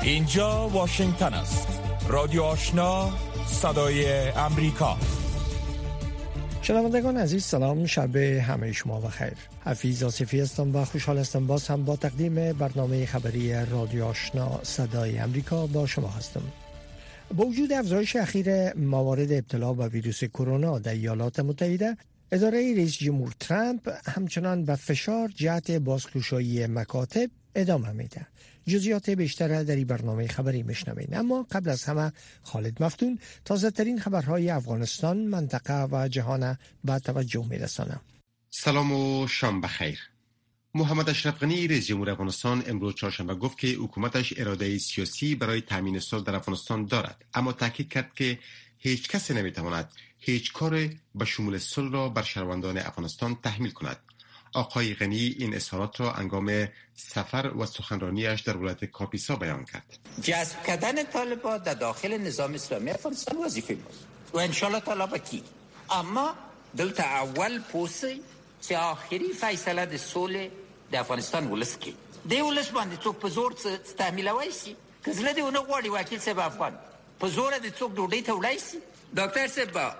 اینجا واشنگتن است. رادیو آشنا، صدای امریکا. شنوندگان عزیز، سلام، شب همه شما بخیر. حفیظ آصفی هستم و خوشحال هستم باز هم با تقدیم برنامه خبری رادیو آشنا صدای امریکا با شما هستم. با وجود افزایش اخیر موارد ابتلا به ویروس کرونا در ایالات متحده، اداره رئیس جمهور ترامپ همچنان به فشار جهت بازگشایی مکاتب ادامه میده. جزئیات بیشتر در این برنامه خبری میشنوید، اما قبل از همه خالد مفتون تازه ترین خبرهای افغانستان، منطقه و جهان به توجه میرسانم. سلام و شام بخیر. محمد اشرف غنی رئیس جمهور افغانستان امروز چهارشنبه گفت که حکومتش اراده سیاسی برای تامین صلح در افغانستان دارد، اما تاکید کرد که هیچ کسی نمیتواند هیچ کار به شمول صلح را بر شهروندان افغانستان تحمیل کند. آقای غنی این اظهارات را هنگام سفر و سخنرانیش در ولایت کاپیسا بیان کرد. جذب کردن طالبان در داخل نظام اسلامی افغانستان وظیفه ماست و انشالله تعالی بکی، اما دلته اول پوسی چې آخري فیصله د صلح د افغانستان ولس کې دی، ولس باندې څوک په زور تحمیلوي شي، که زړه دې ونه غواړي وکیل صاحب افغان په زور د څوک ډوډۍ ته وړای شي. دکتر صاحب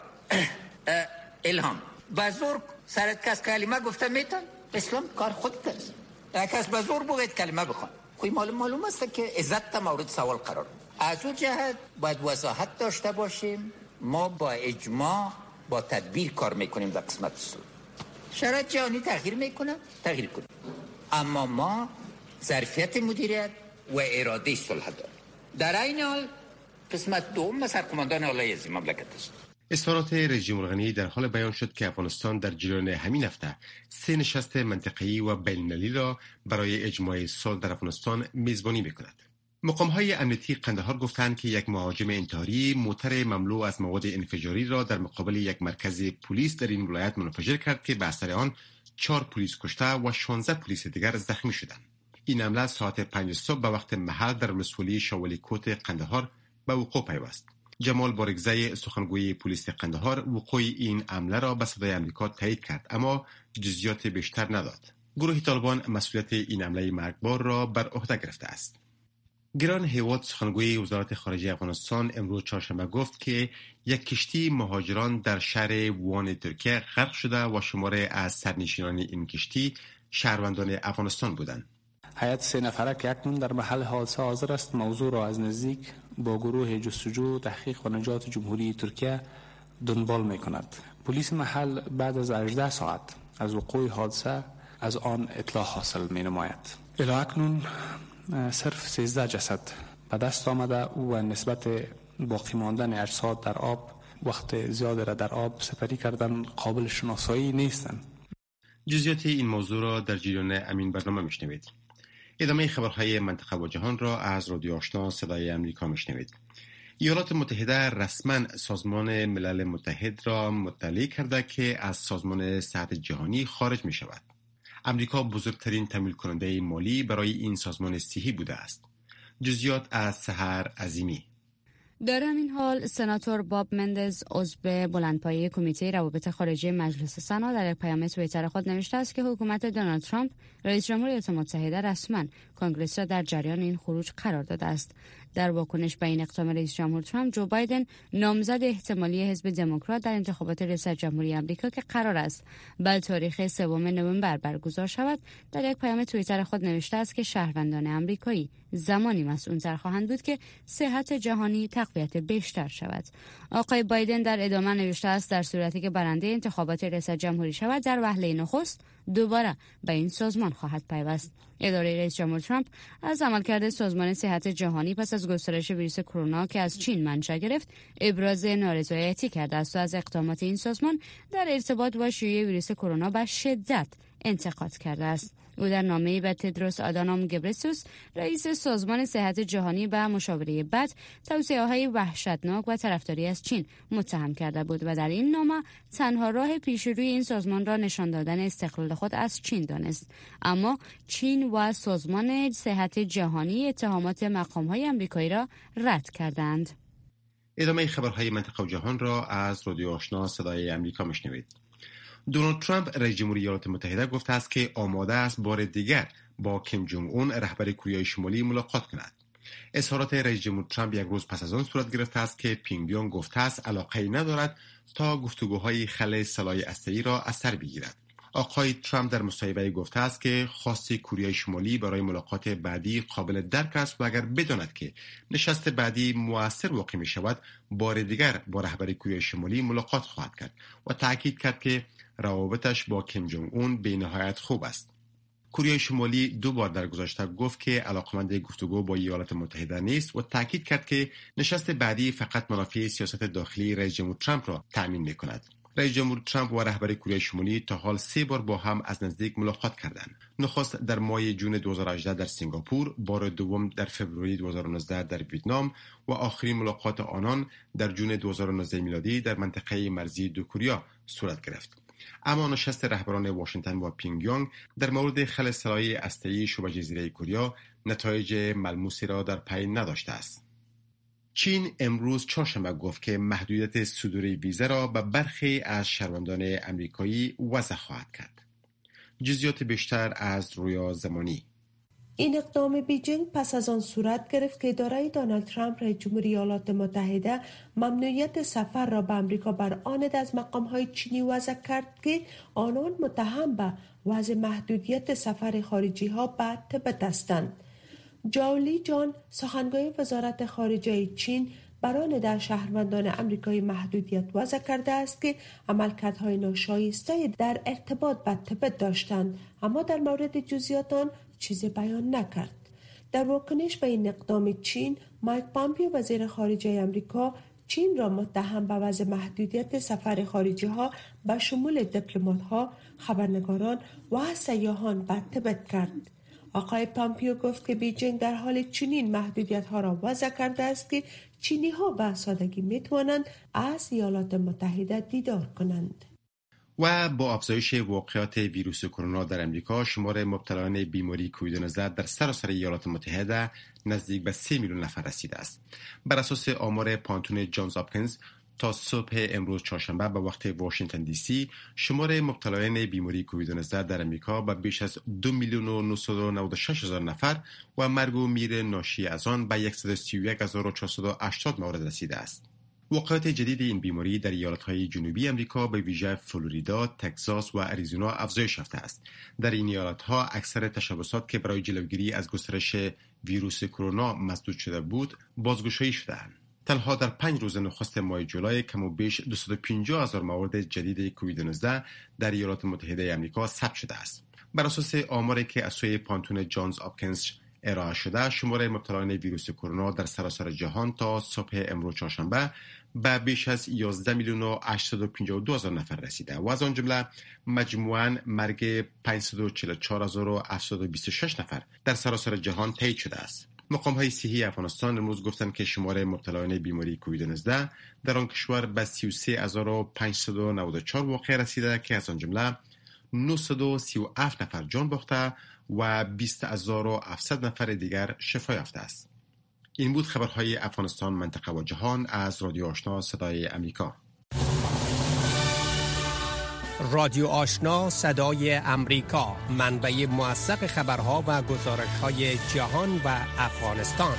الهام با زور سرت کس کلمه گفته میتن، اسلام کار خودت است. کس با زور بگید کلمه بخوان، خوی معلوم است که عزت مورد سوال قرار. از اون جهت باید وضاحت داشته باشیم، ما با اجماع با تدبیر کار میکنیم در قسمت صلح. شرایط جهانی تغییر میکنه، تغییر کنه، اما ما ظرفیت مدیریت و اراده صلح داریم. در این حال قسمت دوم سرقماندان اعلی از مملکت است. اظهارات رئیس جمهور غنی در حال بیان شد که افغانستان در جریان همین هفته 3 نشست منطقه‌ای و بین‌المللی را برای اجماع صلح در افغانستان میزبانی میکند. مقام‌های امنیتی قندهار گفتند که یک مهاجم انتحاری موتر مملو از مواد انفجاری را در مقابل یک مرکز پلیس در این ولایت منفجر کرد که به اثر آن 4 پلیس کشته و 16 پلیس دیگر زخمی شدند. این حمله ساعت 5 صبح به وقت محل در ولسوالی شوالی کوت قندهار به وقوع پیوست. جمال بارگزای سخنگوی پلیس قندهار وقوع این حمله را به صدای آمریکا تایید کرد، اما جزئیات بیشتر نداد. گروه طالبان مسئولیت این حمله مرگبار را بر عهده گرفته است. گران هیواد سخنگوی وزارت خارجه افغانستان امروز چهارشنبه گفت که یک کشتی مهاجران در شهر ووان ترکیه غرق شده و شماره از سرنشینان این کشتی شهروندان افغانستان بودند. هیئت 3 نفره که اکنون در محل حادثه حاضر است موضوع را از نزدیک با گروه جستجو تحقیق و نجات جمهوری ترکیه دنبال می کند. پلیس محل بعد از 18 ساعت از وقوع حادثه از آن اطلاع حاصل می نماید. الی اکنون صرف 13 جسد به دست آمده و نسبت باقی ماندن اجساد در آب وقت زیاد را در آب سپری کردن قابل شناسایی نیستند. جزئیات این موضوع را در جریان امین برنامه میشنوید. ادامه خبرهای منطقه و جهان را از رادیو آشنا صدای امریکا میشنوید. ایالات متحده رسما سازمان ملل متحد را مطلع کرده که از سازمان صحت جهانی خارج می شود. امریکا بزرگترین تمویل کننده مالی برای این سازمان صحی بوده است. جزئیات از سحر عظیمی. در همین حال سناتور باب مندز عضو بلندپایه کمیته روابط خارجه مجلس سنا در یک پیام توییتر خود نوشته است که حکومت دونالد ترامپ رئیس جمهور ایالات متحده رسما کنگرس را در جریان این خروج قرار داده است. در واکنش به این اقدام رئیس جمهور ترامپ، جو بایدن نامزد احتمالی حزب دموکرات در انتخابات ریاست جمهوری آمریکا که قرار است به تاریخ 3 نوامبر برگزار شود، در یک پیام توییتر خود نوشته است که شهروندان آمریکایی زمانی مسئول‌تر خواهند بود که صحت جهانی تقویت بیشتر شود. آقای بایدن در ادامه نوشته است در صورتی که برنده انتخابات ریاست جمهوری شود، در وهله نخست دوباره به این سازمان خواهد پیوست. اداره رئیس جمهور ترامپ از عملکرد سازمان صحت جهانی پس از گسترش ویروس کرونا که از چین منشأ گرفت ابراز نارضایتی کرده است و از اقدامات این سازمان در ارتباط با شیوع ویروس کرونا به شدت انتقاد کرده است. او در نامه‌ای به تدروس آدانوم گبرسوس رئیس سازمان صحت جهانی به مشاوره بد، توصیه‌های وحشتناک و طرفداری از چین متهم کرده بود و در این نامه تنها راه پیشروی این سازمان را نشان دادن استقلال خود از چین دانست. اما چین و سازمان صحت جهانی اتهامات مقام‌های آمریکایی را رد کردند. ادامه خبرهای منطقه و جهان را از رادیو آشنا صدای آمریکا میشنوید. دونالد ترامپ رئیس جمهوری ایالات متحده گفته است که آماده است بار دیگر با کیم جونگ اون رهبر کره شمالی ملاقات کند. اظهارات رئیس جمهور ترامپ یک روز پس از آن صورت گرفته است که پیونگیانگ گفته است علاقه‌ای ندارد تا گفتگوهای خلأ سلاح هسته‌ای را از سر بگیرد. آقای ترامپ در مصاحبه گفته است که خواست کره شمالی برای ملاقات بعدی قابل درک است و اگر بداند که نشست بعدی مؤثر واقع می شود بار دیگر با رهبر کره شمالی ملاقات خواهد کرد و تاکید کرد که روابطش با کیم جونگ اون به نهایت خوب است. کره شمالی 2 بار در گذشته گفت که علاقمند گفتگو با ایالات متحده نیست و تاکید کرد که نشست بعدی فقط منافع سیاست داخلی رئیس جمهور ترامپ را تأمین می‌کند. رئیس جمهور ترامپ و رهبر کره شمالی تا حال 3 بار با هم از نزدیک ملاقات کردند. نخست در ماه جون 2018 در سنگاپور، بار دوم در فوریه 2019 در ویتنام و آخرین ملاقات آنان در جون 2019 میلادی در منطقه مرزی دو کره صورت گرفت. اما نشست رهبران واشنگتن و پیونگیانگ در مورد خلأ سلاح هسته‌ای شبه جزیره کره نتایج ملموسی را در پی نداشته است. چین امروز چهارشنبه گفت که محدودیت صدور ویزا را به برخی از شهروندان آمریکایی وضع خواهد کرد. جزئیات بیشتر از رویا زمانی. این اقدام بیجینگ پس از آن صورت گرفت که اداره دونالد ترامپ رئیس جمهور ایالات متحده ممنوعیت سفر را به آمریکا بر آن از مقام‌های چینی وضع کرد که آنان متهم به وضع محدودیت سفر خارجی‌ها به تبت هستند. جاولی جان سخنگوی وزارت خارجه چین بران در شهروندان آمریکایی محدودیت وضع کرده است که عملکردهای ناشایسته در ارتباط با تبت داشتند، اما در مورد جزئیات آن چیزی بیان نکرد. در واکنش به این اقدام چین، مایک پامپیو وزیر خارجه آمریکا چین را متهم به وضع محدودیت سفر خارجی ها به شمول دیپلمات ها، خبرنگاران و سیاحان به تبت کرد. آقای پامپیو گفت که بیجینگ در حال چنین محدودیت ها را وضع کرده است که چینی ها به سادگی می توانند از ایالات متحده دیدار کنند. و با افزایش واقعات ویروس کرونا در امریکا، شمار مبتلایان بیماری کووید 19 در سراسر ایالات متحده نزدیک به 3 میلیون نفر رسیده است. بر اساس آمار پانتون جانز هاپکینز تا صبح امروز چهارشنبه به وقت واشنگتن دی سی، شمار مبتلایان بیماری کووید 19 در امریکا به بیش از 2,996,000 نفر و مرگ و میر ناشی از آن به 131,480 مورد رسیده است. واقعات جدید این بیماری در ایالت‌های جنوبی آمریکا به ویژه فلوریدا، تگزاس و اریزونا افزایش یافته است. در این ایالت‌ها اکثر تشبسات که برای جلوگیری از گسترش ویروس کرونا مسدود شده بود، بازگشایی شده‌اند. تنها در 5 روز نخست ماه جولای کم و بیش 250,000 مورد جدید کووید 19 در ایالات متحده آمریکا ثبت شده است. بر اساس آماری که از سوی پانتون جانز هاپکینز ارائه شده، شمار مبتلایان ویروس کرونا در سراسر جهان تا صبح امروز چهارشنبه به بیش از 11,852,000 نفر رسیده و از آن جمله مجموعاً مرگ 544,726 نفر در سراسر جهان تایید شده است. مقام‌های صحی افغانستان امروز گفتند که شمار مبتلایان بیماری کووید 19 در آن کشور به 33,594 واقعه رسیده که از آن جمله 937 نفر جان باخته و 20,700 نفر دیگر شفا یافته است. این بود خبرهای افغانستان، منطقه و جهان از رادیو آشنا صدای امریکا. رادیو آشنا صدای امریکا، منبع موثق خبرها و گزارش‌های جهان و افغانستان.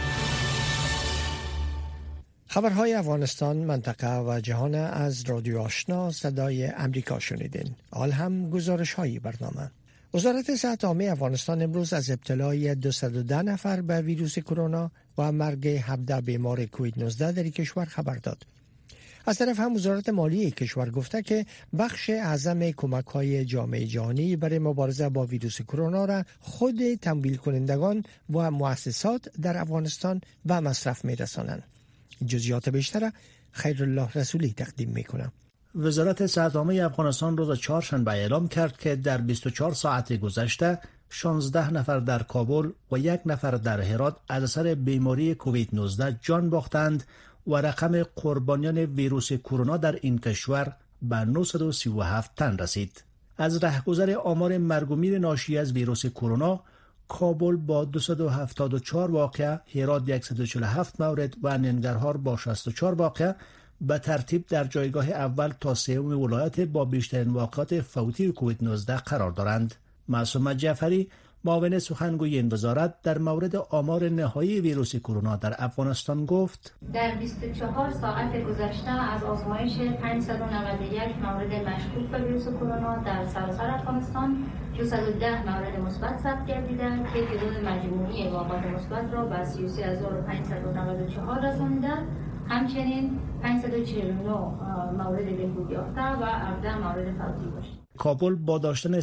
خبرهای افغانستان، منطقه و جهان از رادیو آشنا صدای امریکا شنیدین. حال هم گزارش‌های برنامه. وزارت صحت عامه افغانستان امروز از ابتلای 210 نفر به ویروس کرونا و مرگ 17 بیمار کووید 19 در کشور خبر داد. از طرف هم وزارت مالیه کشور گفته که بخش اعظم کمک‌های جامعه جهانی برای مبارزه با ویروس کرونا را خود تمویل کنندگان و مؤسسات در افغانستان به مصرف می‌رسانند. جزئیات بیشتر خیرالله رسولی تقدیم می‌کنم. وزارت صحت عامه افغانستان روز چهارشنبه اعلام کرد که در 24 ساعت گذشته 16 نفر در کابل و 1 نفر در هرات از اثر بیماری کووید 19 جان باختند و رقم قربانیان ویروس کرونا در این کشور به 937 تن رسید. از رهگذر آمار مرگ و میر ناشی از ویروس کرونا، کابل با 274 واقعه، هرات 147 مورد و ننگرهار با 64 واقعه به ترتیب در جایگاه اول تا سوم ولایت با بیشترین واقعات فوتی کووید 19 قرار دارند. معصومه جعفری، معاون سخنگوی این وزارت در مورد آمار نهایی ویروس کرونا در افغانستان گفت: در 24 ساعت گذشته از آزمایش 591 مورد مشکوک به ویروس کرونا در سراسر افغانستان 210 مورد مثبت ثبت گردیده که تعداد مجموعی واقعات مثبت را به 33594 رسانیده. همچنین 549 مورد بهبود یافته و 17 مورد فوتی باشد. کابل با داشتن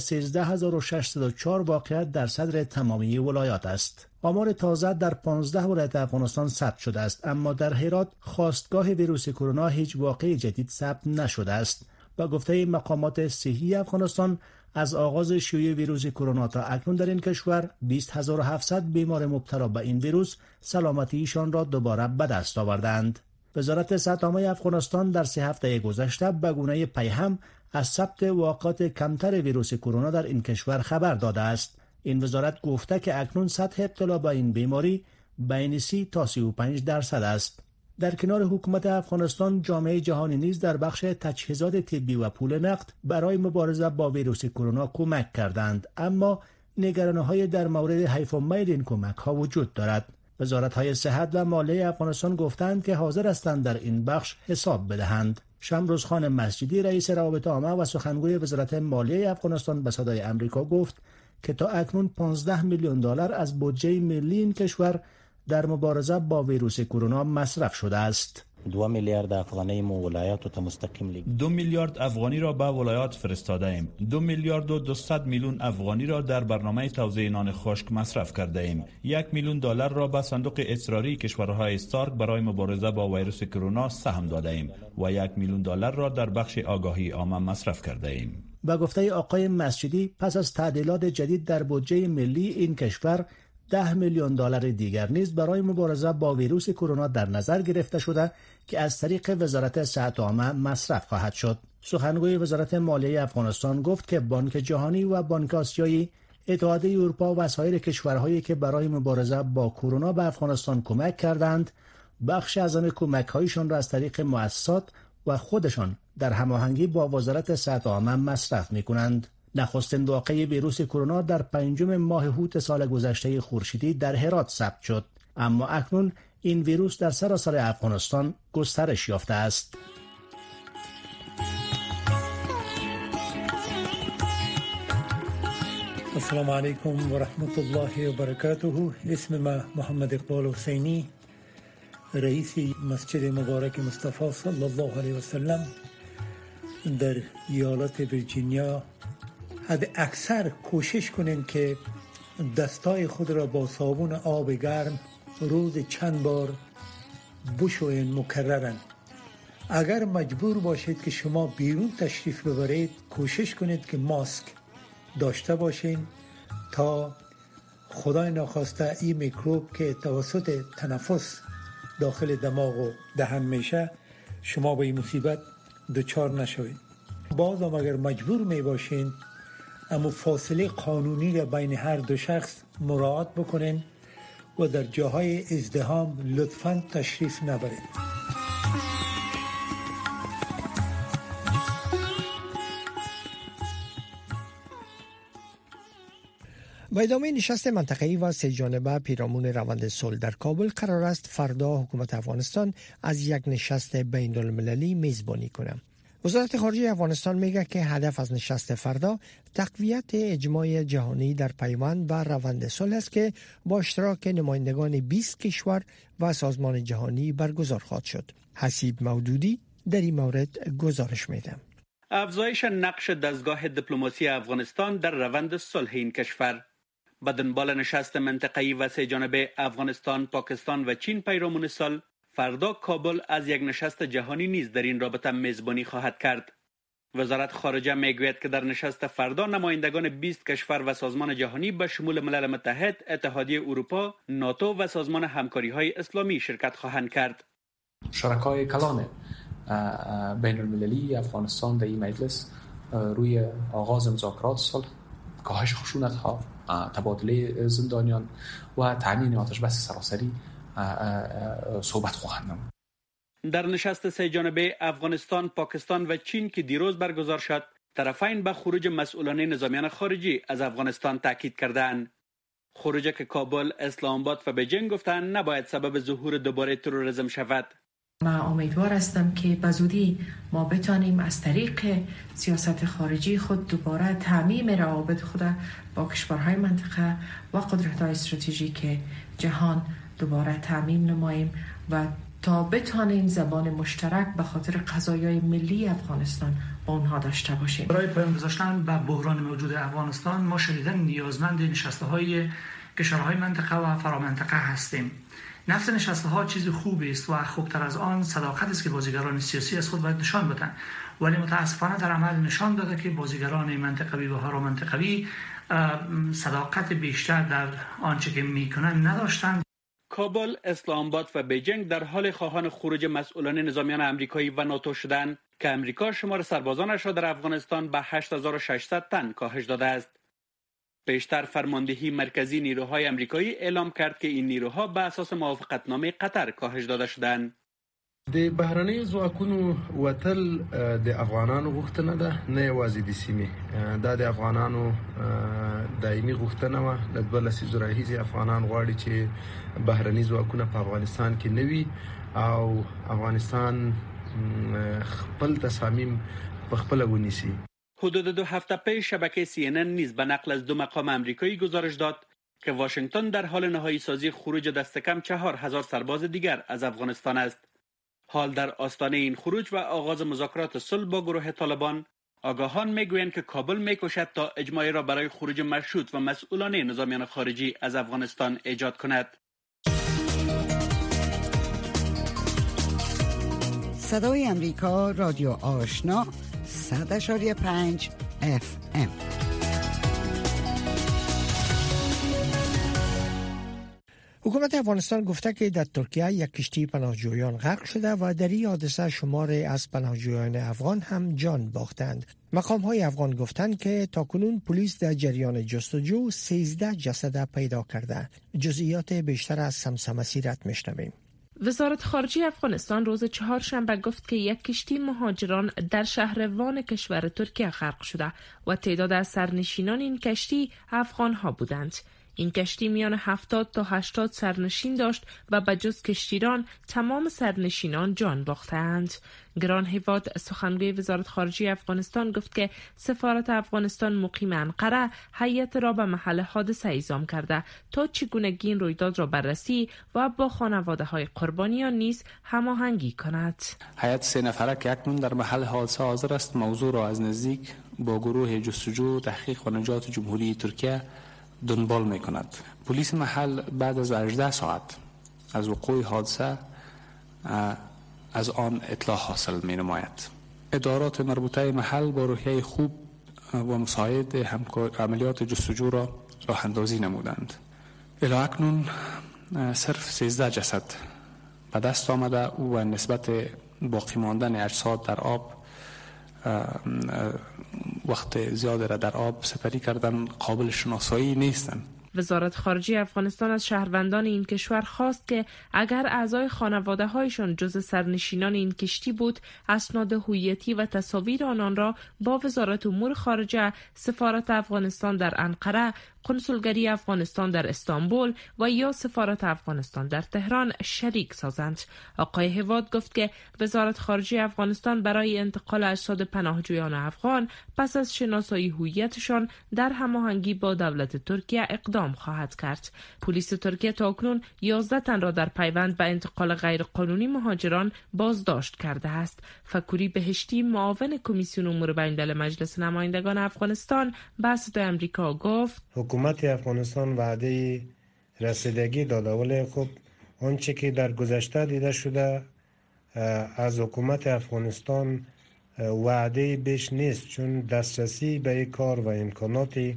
13604 واقعیت در صدر تمامی ولایات است. آمار تازه در 15 ولایت افغانستان ثبت شده است، اما در هرات خاستگاه ویروس کرونا هیچ واقعه جدید ثبت نشده است. با گفته مقامات صحی افغانستان، از آغاز شیوع ویروس کرونا تا اکنون در این کشور 20700 بیمار مبتلا به این ویروس سلامتیشان را دوباره به دست آوردند. وزارت صحت عامه افغانستان در 3 هفته گذشته به گونه پیهم از ثبت واقعات کمتر ویروس کرونا در این کشور خبر داده است. این وزارت گفته که اکنون سطح ابتلا به این بیماری بین 30 تا 35% است. در کنار حکومت افغانستان، جامعه جهانی نیز در بخش تجهیزات طبی و پول نقد برای مبارزه با ویروس کرونا کمک کردند، اما نگرانی‌های در مورد حیف و میل این کمک‌ها وجود دارد. وزارت‌های صحت و مالیه افغانستان گفتند که حاضر هستند در این بخش حساب بدهند. شمروزخان مسجدی، رئیس روابط عامه و سخنگوی وزارت مالیه افغانستان، به صدای آمریکا گفت که تا اکنون 15 میلیون دلار از بودجه ملی این کشور در مبارزه با ویروس کرونا مصرف شده است. 2 میلیارد افغانی ما ولایات تا مستقیم لیگ 2 میلیارد افغانی را به ولایات فرستاده ایم. 2 میلیارد و 200 میلیون افغانی را در برنامه توزیع نان خشک مصرف کرده ایم. 1 میلیون دلار را به صندوق اضطراری کشورهای سارک برای مبارزه با ویروس کرونا سهم داده ایم و 1 میلیون دلار را در بخش آگاهی عامه مصرف کرده ایم. با گفته آقای مسجدی، پس از تعدیلات جدید در بودجه ملی این کشور 10 میلیون دلار دیگر نیز برای مبارزه با ویروس کرونا در نظر گرفته شده که از طریق وزارت صحت عامه مصرف خواهد شد. سخنگوی وزارت مالیه افغانستان گفت که بانک جهانی و بانک آسیایی، اتحادیه اروپا و سایر کشورهایی که برای مبارزه با کرونا به افغانستان کمک کردند، بخش اعظم کمک‌هایشان را از طریق مؤسسات و خودشان در هماهنگی با وزارت صحت عامه مصرف می‌کنند. نخستین واقعه ویروس کرونا در 5 ماه هوت سال گذشته خورشیدی در هرات ثبت شد، اما اکنون این ویروس در سراسر افغانستان گسترش یافته است. السلام علیکم و رحمت الله و برکاته. اسم ما محمد اقبال حسینی، رئیس مسجد مبارک مصطفی صلی الله علیه و سلم در ایالت ویرجینیا. حد اکثر کوشش کنین که دستای خود را با صابون آب گرم روز چند بار بشوین مکررن. اگر مجبور باشید که شما بیرون تشریف ببرید، کوشش کنید که ماسک داشته باشین تا خدای ناخواسته این میکروب که توسط تنفس داخل دماغ و دهن میشه، شما به این مصیبت دچار نشوید. باز هم اگر مجبور می باشین، اما فاصله قانونی را بین هر دو شخص مراعات بکنین و در جاهای ازدحام لطفاً تشریف نبرید. با ادامه نشست منطقه‌ای و سه جانبه پیرامون روند صلح در کابل، قرار است فردا حکومت افغانستان از یک نشست بین المللی میزبانی کند. وزارت خارجه افغانستان میگه که هدف از نشست فردا تقویت اجماع جهانی در پیوند بر روند صلح است که با اشتراک نمایندگان 20 کشور و سازمان جهانی برگزار خواهد شد. حسیب مودودی در این مورد گزارش میده. افزایش نقش دستگاه دیپلماسی افغانستان در روند صلح این کشور به دنبال نشست منطقه‌ای و سه جانبه افغانستان، پاکستان و چین پیرامون صلح، فردا کابل از یک نشست جهانی نیز در این رابطه میزبانی خواهد کرد. وزارت خارجه میگوید که در نشست فردا نمایندگان 20 کشور و سازمان جهانی به شمول ملل متحد، اتحادیه اروپا، ناتو و سازمان همکاری‌های اسلامی شرکت خواهند کرد. شرکای کلان بین المللی افغانستان در این مجلس روی آغاز مذاکرات صلح، کاهش خشونت‌ها، تبادله زندانیان و تامین آتش بس سراسری صحبت خواهند نمود. در نشست سه جانبه افغانستان، پاکستان و چین که دیروز برگزار شد، طرفین به خروج مسئولان نظامیان خارجی از افغانستان تاکید کردند. خروج که کابل، اسلام آباد و بیجینگ گفتند نباید سبب ظهور دوباره تروریسم شود. من امیدوار هستم که بزودی ما بتانیم از طریق سیاست خارجی خود دوباره تعمیم روابط خود با کشورهای منطقه و قدرت‌های استراتژیک جهان دوباره تعمیم نماییم و تا بتانیم زبان مشترک به خاطر قضایای ملی افغانستان با اونها داشته باشیم. برای پایان گذاشتن به بحران موجود افغانستان ما شدیداً نیازمند نشسته‌های کشورهای منطقه و فرامنطقه هستیم. نفس نشسته‌ها چیز خوبی است و خوبتر از آن صداقت است که بازیگران سیاسی از خود باید نشان بدن، ولی متاسفانه در عمل نشان داده که بازیگران منطقوی و فرامنطقوی صداقت بیشتر در آنچه که میکنن نداشتند. کابل، اسلام آباد و بیجینگ در حال خواهان خروج مسئولان نظامیان آمریکایی و ناتو شدند که آمریکا شمار سربازانش را در افغانستان به 8600 تن کاهش داده است. پیشتر فرماندهی مرکزی نیروهای آمریکایی اعلام کرد که این نیروها به اساس موافقتنامه قطر کاهش داده شدند. د بهرنۍ ځواکونو وتل د افغانانو غوښتنه ده، نه یوازې د سیمې. دا د افغانانو دایمي غوښتنه وه. د 2 لسیزو راهیسې افغانان غواړي چې بهرني ځواکونه په افغانستان کې نه وي او افغانستان خپل تصامیم په خپله ونیسي. حدود 2 هفته پیش شبکه CNN نیز به نقل از 2 مقام آمریکایی گزارش داد که واشنگتن در حال نهایی سازی خروج دست کم 4000 سرباز دیگر از افغانستان است. حال در آستانه این خروج و آغاز مذاکرات صلح با گروه طالبان، آگاهان میگویند که کابل میکوشد تا اجماعی را برای خروج مشروط و مسئولانه نظامیان خارجی از افغانستان ایجاد کند. صدای امریکا، رادیو آشنا، 100.5 FM. حکومت افغانستان گفته که در ترکیه یک کشتی پناهجویان غرق شده و در این حادثه شماری از پناهجویان افغان هم جان باختند. مقام‌های افغان گفتند که تاکنون پلیس در جریان جستجو 13 جسد پیدا کرده. جزئیات بیشتر از سمسم سیرت میشنویم. وزارت خارجه افغانستان روز چهارشنبه گفت که یک کشتی مهاجران در شهر وان کشور ترکیه غرق شده و تعداد از سرنشینان این کشتی افغان‌ها بودند. این کشتی میان 70 تا 80 سرنشین داشت و بجز کشتیران تمام سرنشینان جان باختند. گران هیواد سخنگوی وزارت خارجه افغانستان گفت که سفارت افغانستان مقیم انقره هیئت را به محل حادثه اعزام کرده تا چگونگی این رویداد را بررسی و با خانواده های قربانیان نیز هماهنگی کند. هیئت 3 نفره که اکنون در محل حادثه حاضر است موضوع را از نزدیک با گروه جستجو تحقیق و نجات جمهوری ترکیه دنبال می کند. پلیس محل بعد از 18 ساعت از وقوع حادثه از آن اطلاع حاصل می نماید. ادارات مربوطه محل با روحیه خوب و مساعد عملیات جستجو را راه اندازی نمودند. الی اکنون صرف 13 جسد به دست آمده و نسبت باقی ماندن اجساد در آب وقت زیاده را در آب سپری کردن قابل شناسایی نیستند. وزارت خارجه افغانستان از شهروندان این کشور خواست که اگر اعضای خانواده هایشان جز سرنشینان این کشتی بود، اسناد هویتی و تصاویر آنان را با وزارت امور خارجه، سفارت افغانستان در انقره، کنسولگری افغانستان در استانبول و یا سفارت افغانستان در تهران شریک سازند. آقای هیواد گفت که وزارت خارجه افغانستان برای انتقال اجساد پناهجویان افغان پس از شناسایی هویتشان در هماهنگی با دولت ترکیه اقدام خواهد کرد. پلیس ترکیه تاکنون 11 تن را در پیوند به انتقال غیرقانونی مهاجران بازداشت کرده است. فکوری بهشتی، معاون کمیسیون امور بین‌الملل مجلس نمایندگان افغانستان به صدای آمریکا گفت حکومت افغانستان وعده رسیدگی داده، ولی خب آنچه که در گذشته دیده شده از حکومت افغانستان وعده بیش نیست، چون دسترسی به این کار و امکاناتی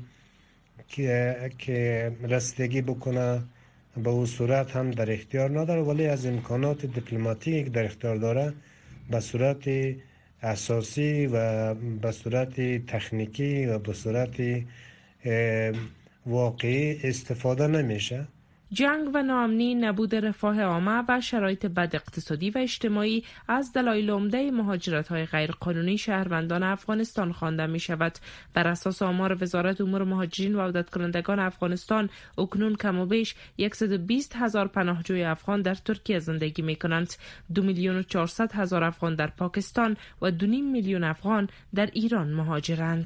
که رسیدگی بکنه به اون صورت هم در اختیار نداره، ولی از امکانات دیپلماتیک در اختیار داره به صورت اساسی و به صورت تکنیکی و به صورت واقعی استفاده نمیشه. جنگ و ناامنی، نبود رفاه عامه و شرایط بد اقتصادی و اجتماعی از دلایل عمده مهاجرت‌های غیرقانونی شهروندان افغانستان خوانده می‌شود. بر اساس آمار وزارت امور مهاجرین و عودت کنندگان افغانستان، اکنون کم و بیش 120,000 پناهجوی افغان در ترکیه زندگی می‌کنند. 2,400,000 افغان در پاکستان و 2.5 میلیون افغان در ایران مهاجرند.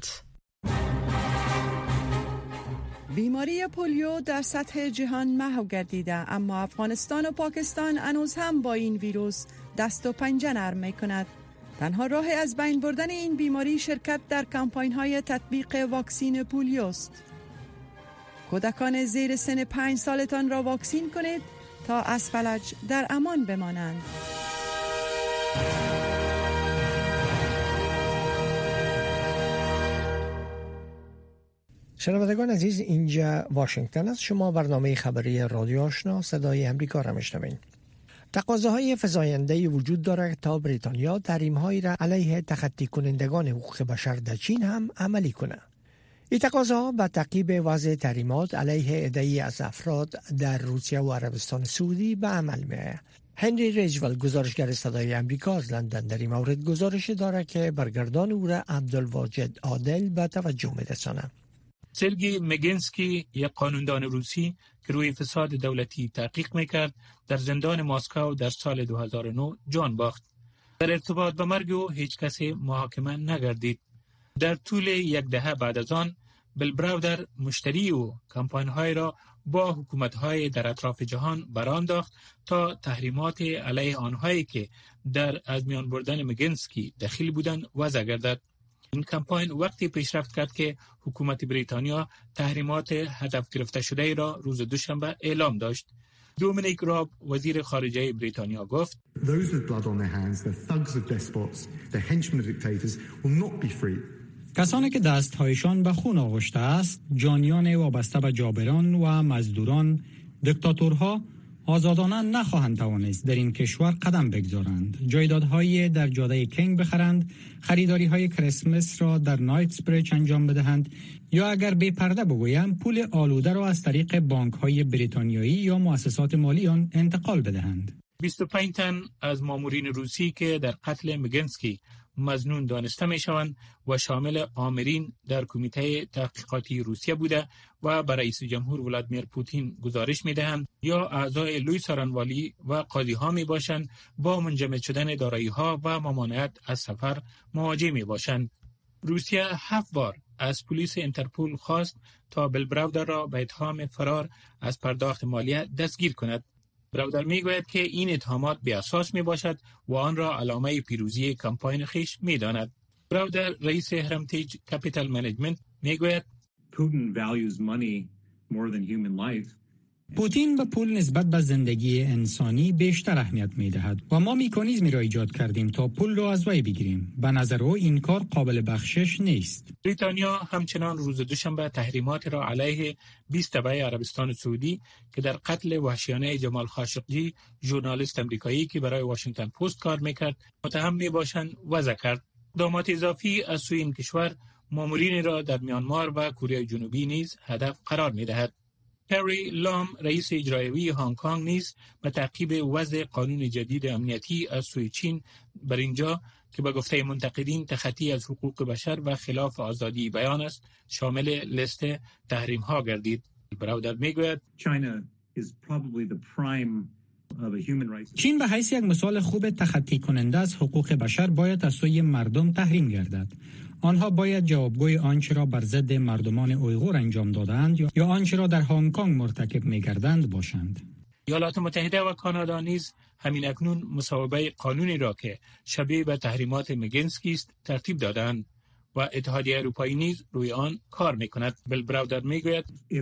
بیماری پولیو در سطح جهان محو گردیده، اما افغانستان و پاکستان هنوز هم با این ویروس دست و پنجه نرم می کند. تنها راه از بین بردن این بیماری شرکت در کمپاین های تطبیق واکسین پولیو است. کودکان زیر سن 5 سالتان را واکسین کنید تا از فلج در امان بمانند. شنوندگان عزیز، اینجا واشنگتن است. شما برنامه خبری رادیو آشنا صدای امریکا را میشنوید. تقاضاهای فزاینده وجود دارد تا بریتانیا تحریم‌هایی را علیه تخطی کنندگان حقوق بشر در چین هم عملی کند. این تقاضاها به تعقیب وضع تحریمات علیه عده‌ای از افراد در روسیه و عربستان سعودی به عمل می‌آید. هنری ریجول، گزارشگر صدای امریکا از لندن، در این مورد گزارش دارد که برگردان او را عبدالواجد عادل به توجه می‌رساند. سرگی مگنسکی، یک قانوندان روسی که روی فساد دولتی تحقیق میکرد، در زندان مسکو در سال 2009 جان باخت. در ارتباط به مرگ او هیچ کسی محاکمه نگردید. در طول یک دهه بعد از آن، بیل براودر مشتری و کمپاین‌های را با حکومت‌های در اطراف جهان برانداخت تا تحریمات علیه آنهایی که در از میان بردن مگنسکی دخیل بودند وضع گردد. این کمپاین وقتی پیشرفت کرد که حکومت بریتانیا تحریمات هدف گرفته شده را روز دوشنبه اعلام داشت. دومینیک راب، وزیر خارجه بریتانیا، گفت: کسانی که دستهایشان به خون آغشته است، جانیان وابسته به جابران و مزدوران، دیکتاتورها آزادانه نخواهند توانست در این کشور قدم بگذارند. جایدادهای در جاده کینگ بخرند، خریداری‌های کریسمس را در نایتسبریج انجام بدهند یا اگر بی پرده بگویم پول آلوده را از طریق بانک‌های بریتانیایی یا مؤسسات مالی آن انتقال بدهند. 25 تن از مامورین روسی که در قتل مگنسکی مظنون دانسته می شوند و شامل آمرین در کمیته تحقیقاتی روسیه بوده و به رئیس جمهور ولادیمیر پوتین گزارش می دهند یا اعضای لوی سارنوالی و قاضی ها می باشند، با منجمد شدن دارایی ها و ممانعت از سفر مواجه می باشند. روسیه 7 بار از پلیس اینترپول خواست تا بیل براودر را به اتهام فرار از پرداخت مالیه دستگیر کند. براودر میگوید که این اتهامات بی اساس می باشد و آن را علامه پیروزی کمپاین خیش می داند. براودر، رئیس هرمتیج کپیتال منیجمنت، میگوید: پوتین به پول نسبت به زندگی انسانی بیشتر اهمیت می دهد و ما مکانیزمی را ایجاد کردیم تا پول را از وی بگیریم. به نظر او این کار قابل بخشش نیست. بریتانیا همچنان روز دوشنبه تحریمات را علیه 20 تبع عربستان سعودی که در قتل وحشیانه جمال خاشقجی، ژورنالیست امریکایی که برای واشنگتن پست کار میکرد، متهم می باشند وضع کرد. اقدامات اضافی از سوی این کشور مامورین را در میانمار و کره جنوبی نیز هدف قرار می دهد. کری لام، رئیس اجرایی هنگ کنگ، نیز به تعقیب وضع قانون جدید امنیتی از سوی چین بر اینجا که به گفته منتقدین تخطی از حقوق بشر و خلاف آزادی بیان است، شامل لیست تحریم ها گردید. براودر میگوید: چین به حیث یک مثال خوب تخطی کننده از حقوق بشر باید از سوی مردم تحریم گردد. آنها باید جوابگوی آنچه را بر ضد مردمان اویغور انجام دادند یا آنچه را در هنگ کنگ مرتکب می‌گردند باشند. ایالات متحده و کانادا نیز همین اکنون مصوبه قانونی را که شبیه به تحریمات مگنسکی است ترتیب دادند و اتحادیه اروپایی نیز روی آن کار می‌کند. بیل براودر میگوید: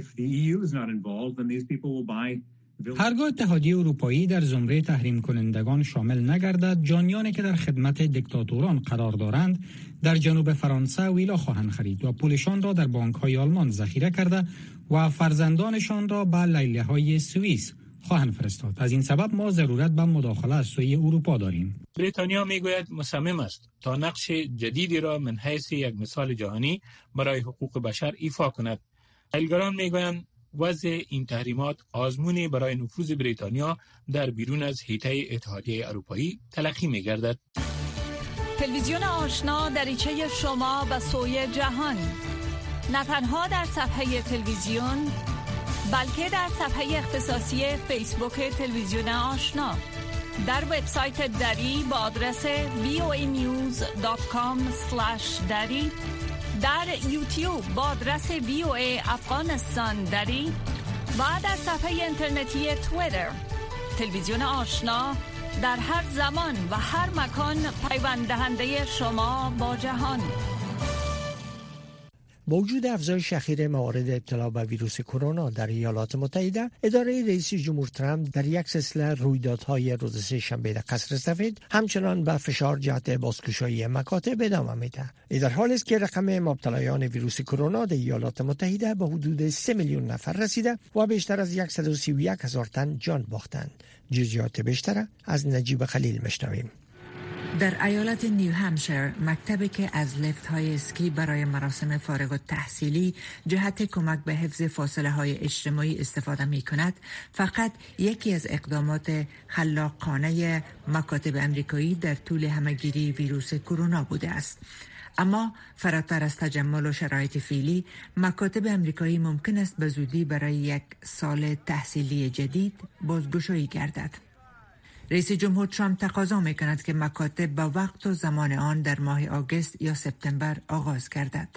هرگاه اتحادیه اروپایی در زمره تحریم کنندگان شامل نگردد، جانیانی که در خدمت دیکتاتوران قرار دارند در جنوب فرانسه ویلا خواهند خرید و پولشان را در بانک‌های آلمان ذخیره کرده و فرزندانشان را به لیله‌های سوئیس خواهند فرستاد. از این سبب ما ضرورت به مداخله از سوی اروپا داریم. بریتانیا میگوید مصمم است تا نقش جدیدی را من حیث یک مثال جهانی برای حقوق بشر ایفا کند. تحلیلگران میگویند وضع این تحریمات آزمونی برای نفوذ بریتانیا در بیرون از حیطه اتحادیه اروپایی تلقی می‌گردد. تلویزیون آشنا دریچه شما به سوی جهان، نه تنها در صفحه تلویزیون بلکه در صفحه اختصاصی فیسبوک تلویزیون آشنا، در وبسایت دری با آدرس voanews.com/dari، در یوتیوب با آدرس VOA افغانستان دری و در صفحه اینترنتی توییتر. تلویزیون آشنا در هر زمان و هر مکان پیوند دهنده شما با جهان. با وجود افزایش اخیر موارد ابتلا به ویروس کرونا در ایالات متحده، اداره رئیس جمهور ترامپ در یک سلسله رویدادهای روز سه‌شنبه در قصر سفید همچنان به فشار جهت بازگشایی مکاتب ادامه میده. این در حالی است که رقم مبتلایان ویروس کرونا در ایالات متحده به حدود 3 میلیون نفر رسیده و بیشتر از 131,000 تن جان باختند. جزئیات بیشتر از نجیب خلیل میشنویم. در ایالت نیو همشایر، مکتبی که از لیفت های اسکی برای مراسم فارغ التحصیلی جهت کمک به حفظ فاصله های اجتماعی استفاده می کند، فقط یکی از اقدامات خلاقانه مکاتب امریکایی در طول همه‌گیری ویروس کرونا بوده است. اما فراتر از تجمل و شرایط فعلی، مکاتب امریکایی ممکن است به زودی برای یک سال تحصیلی جدید بازگشایی گردد. رئیس جمهور ترامپ تقاضا می‌کند که مکاتب با وقت و زمان آن در ماه آگوست یا سپتامبر آغاز گردد.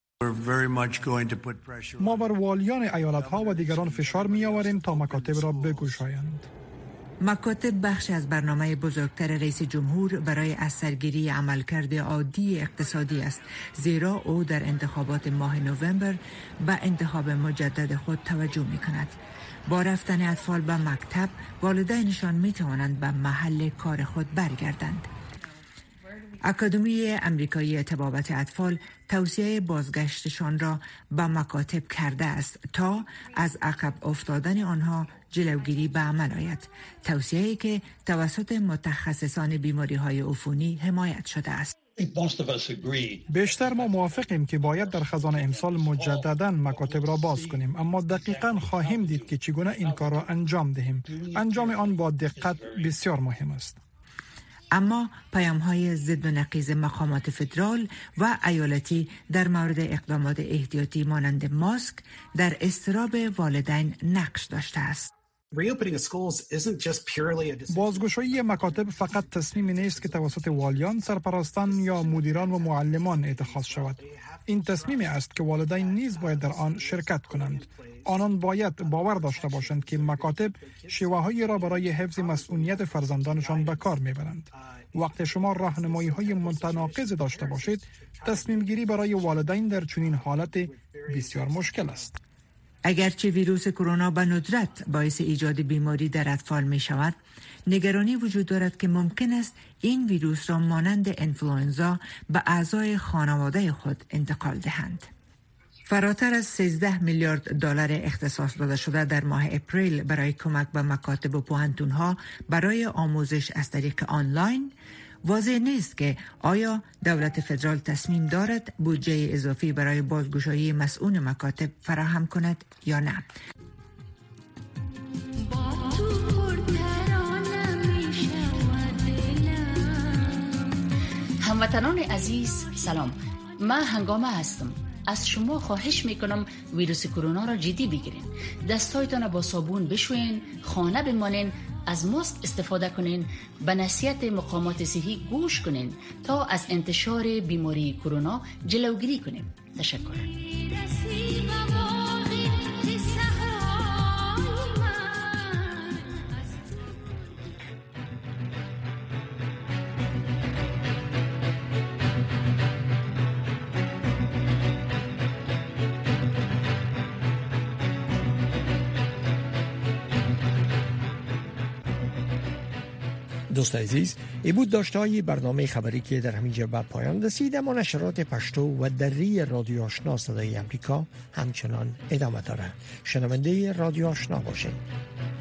ما بر والیان ایالت‌ها و دیگران فشار می‌آوریم تا مکاتب را بگشایند. مکاتب بخش از برنامه بزرگتر رئیس جمهور برای از سرگیری عملکرد عادی اقتصادی است، زیرا او در انتخابات ماه نوامبر به انتخاب مجدد خود توجه می‌کند. با رفتن اطفال به مکتب، والدینشان می توانند به محل کار خود برگردند. اکادمی امریکایی طبابت اطفال توصیه بازگشتشان را به مکاتب کرده است تا از عقب افتادن آنها جلوگیری به عمل آید. توصیه‌ای که توسط متخصصان بیماری‌های عفونی حمایت شده است. بیشتر ما موافقیم که باید در خزان امسال مجدداً مکاتب را باز کنیم، اما دقیقاً خواهیم دید که چگونه این کار را انجام دهیم. انجام آن با دقت بسیار مهم است. اما پیام‌های ضد و نقیض مقامات فدرال و ایالتی در مورد اقدامات احتیاطی مانند ماسک در اضطراب والدین نقش داشته است. بازگشایی مکاتب فقط تصمیمی نیست که توسط والیان، سرپرستان یا مدیران و معلمان اتخاذ شود. این تصمیمی است که والدین نیز باید در آن شرکت کنند. آنان باید باور داشته باشند که مکاتب شیوه‌هایی را برای حفظ مسئولیت فرزندانشان به کار می‌برند. وقتی شما راهنمایی‌های متناقض داشته باشید، تصمیم گیری برای والدین در چنین حالت بسیار مشکل است. اگرچه ویروس کرونا به ندرت باعث ایجاد بیماری در اطفال می شود، نگرانی وجود دارد که ممکن است این ویروس را مانند انفلوئنزا به اعضای خانواده خود انتقال دهند. فراتر از 13 میلیارد دلار اختصاص داده شده در ماه اپریل برای کمک به مکاتب و پوهنتون‌ها برای آموزش از طریق آنلاین، واضح نیست که آیا دولت فدرال تصمیم دارد بودجه اضافی برای بازگشایی مسئول مکاتب فراهم کند یا نه. هموطنان عزیز سلام، من هنگامه هستم. از شما خواهش میکنم ویروس کرونا را جدی بگیرین. دستایتان با صابون بشوین، خانه بمانین، از ماسک استفاده کنین، به نصیحت مقامات صحی گوش کنین تا از انتشار بیماری کرونا جلوگیری کنیم. تشکر. دوست عزیز، این بود داشته‌های برنامه خبری که در همینجا به پایان رسید، اما نشرات پشتو و دری رادیو آشنا صدای امریکا همچنان ادامه داره. شنونده رادیو آشنا باشید.